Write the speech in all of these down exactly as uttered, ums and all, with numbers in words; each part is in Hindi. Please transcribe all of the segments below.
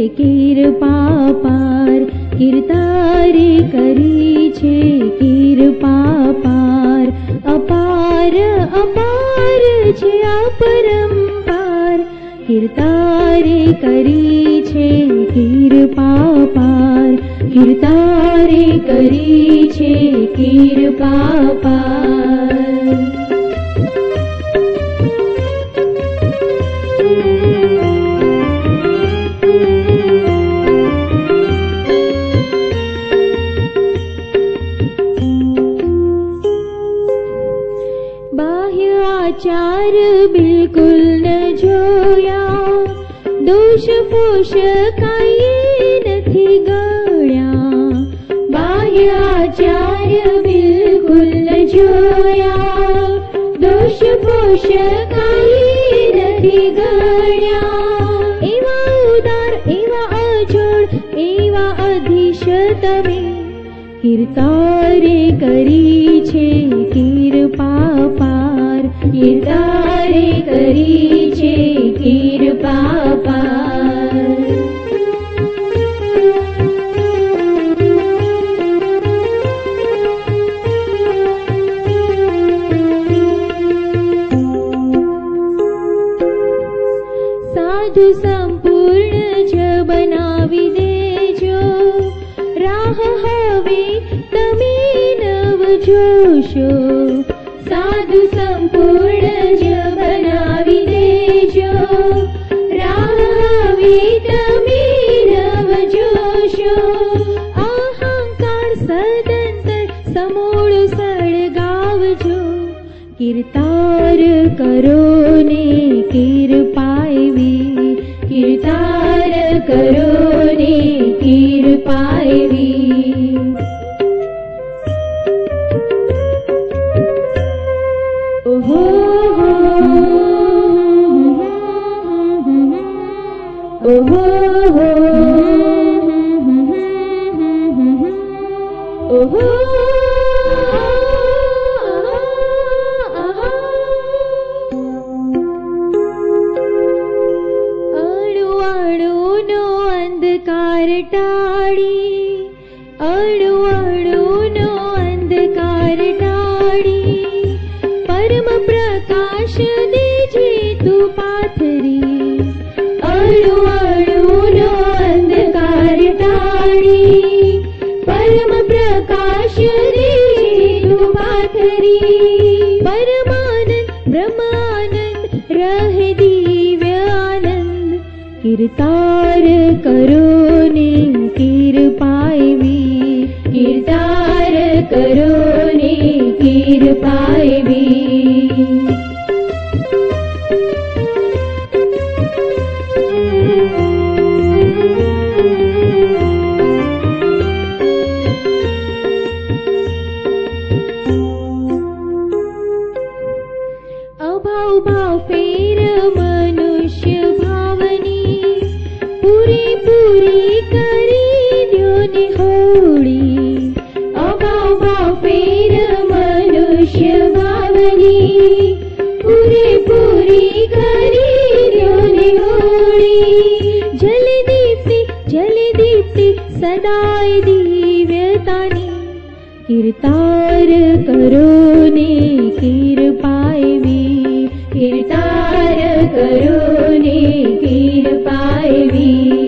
कृपा पार, कीर्तारे करी छे कृपा पार, अपार अपार छे अपरंपार, कीर्तारे करी छे कृपा पार, कीर्तारे करी छे कृपा पार। आचार बिल्कुल न जोया, दोष पोष काई नथी गण्या, बाह्य आचार बिल्कुल न जोया, दोष पोष काई नथी गण्या, एवा उदार एवा अजोड एवा अधीश तमे, कीर्तारे करी छे कृपा पार, कीर्तारे करी छे कृपा पार। साधु संपूर्ण ज बनावी देजो, राह हवे तमे नव जोशो, साधु संपूर्ण ज बनावी देजो, राह हवे तमे नव जोशो, अहंकार सदंतर समूळ सळगावजो, कीर्तार करो ने कृपाएवी, कीर्तार करो ने कृपाएवी। ओहो ओहो ओहो अणु अणुनो अंधकार टाळी, अणु अणुनो अंधकार टाळी, परम प्रकाश देजे तू पाथरी, अणु अणुनो अंधकार टाळी, परम प्रकाश देजे तू पाथरी, परमानंद ब्रह्मानंद रहे दिव्य आनंद, कीर्तार करो ने कृपाएवी, कीर्तार करो ने कृपाएवी। अभाव भाव फेर मनुष्य भावनी, पूरी पूरी करी द्यो ने होड़ी, अभाव भाव फेर मनुष्य भावनी, पूरी पूरी करी द्यो ने होड़ी, जल दीप्ति जल दीप्ति सदाय दिव्यतानी, कीर्तार करो ने कृपाएवी, कीर्तार करो ने कृपाएवी।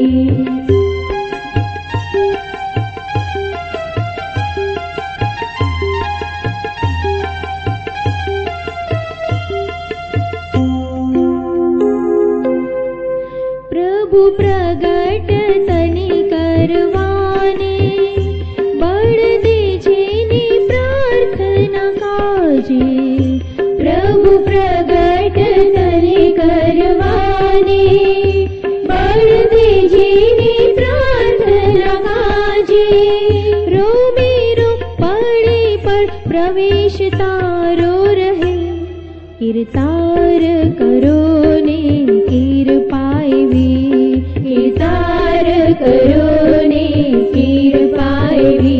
प्रभु प्रगट तनि करवाने, बळ देजे ने प्रार्थना काजे, प्रभु प्रगट तनि करवाने, बळ देजे ने प्रार्थना काजे, रोमे रो पड़े पड़ प्रवेश तारो रहे, कीर्तार करो ने कृपाएवी, कीर्तार करो ने कृपाएवी।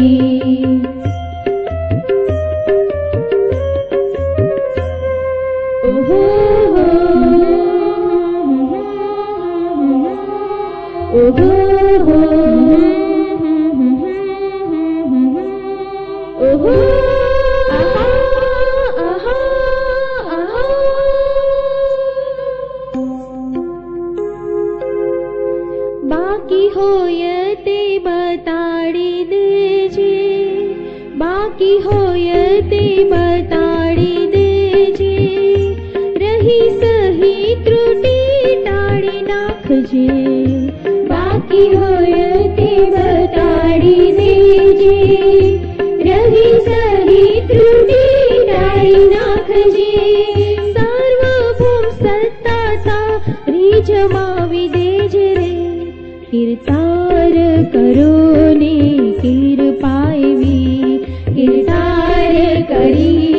ओहो ओहो हो ओहो आहा आहा आहा बाकी होय ते बताड़ी देजे बाकी होय ते बताड़ी देजे रही सही त्रुटि टाड़ी नाखजे बाकी होय ते बताड़ी देजे रही सही त्रुटि टाड़ी नाखजे सार्वभौम सत्ताचा रीजमावी देजे रे कीर्तार करोने कीर पायवी कीर्तार करी